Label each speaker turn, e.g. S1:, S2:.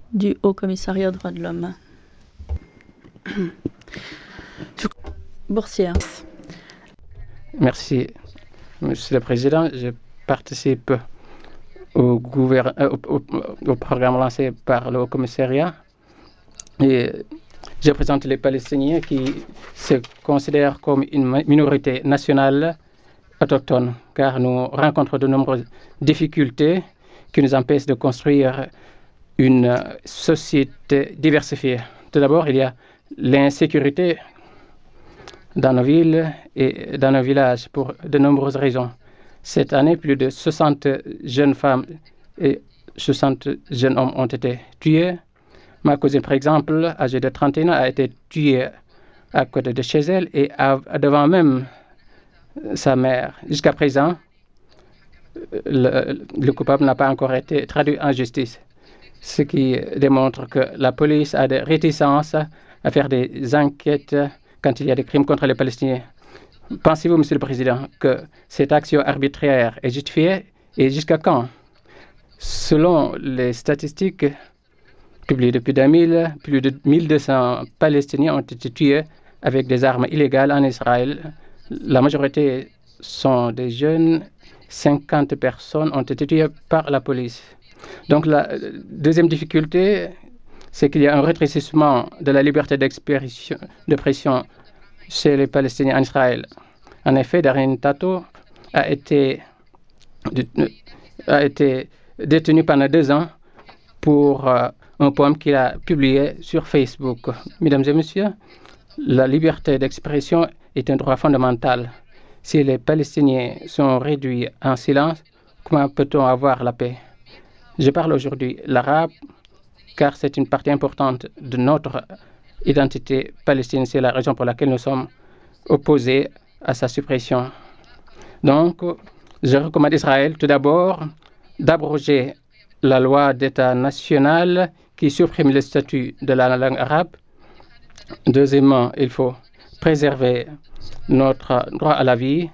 S1: du Haut-Commissariat droits de l'homme. Boursière.
S2: Merci, Monsieur le Président. Je participe au programme lancé par le Haut-Commissariat et je présente les Palestiniens qui se considèrent comme une minorité nationale autochtone, car nous rencontrons de nombreuses difficultés qui nous empêchent de construire une société diversifiée. Tout d'abord, il y a l'insécurité dans nos villes et dans nos villages pour de nombreuses raisons. Cette année, plus de 60 jeunes femmes et 60 jeunes hommes ont été tués. Ma cousine, par exemple, âgée de 31 ans, a été tuée à côté de chez elle et devant même sa mère. Jusqu'à présent, le coupable n'a pas encore été traduit en justice, ce qui démontre que la police a des réticences à faire des enquêtes quand il y a des crimes contre les Palestiniens. Pensez-vous, Monsieur le Président, que cette action arbitraire est justifiée et jusqu'à quand? Selon les statistiques publiées depuis 2000, plus de 1200 Palestiniens ont été tués avec des armes illégales en Israël. La majorité sont des jeunes. 50 personnes ont été tuées par la police. Donc la deuxième difficulté, c'est qu'il y a un rétrécissement de la liberté d'expression chez les Palestiniens en Israël. En effet, Darin Tato a été détenu pendant 2 ans pour un poème qu'il a publié sur Facebook. Mesdames et messieurs, la liberté d'expression est un droit fondamental. Si les Palestiniens sont réduits en silence, comment peut-on avoir la paix? Je parle aujourd'hui l'arabe car c'est une partie importante de notre identité palestinienne. C'est la raison pour laquelle nous sommes opposés à sa suppression. Donc, je recommande à Israël tout d'abord d'abroger la loi d'État national qui supprime le statut de la langue arabe. Deuxièmement, il faut préserver notre droit à la vie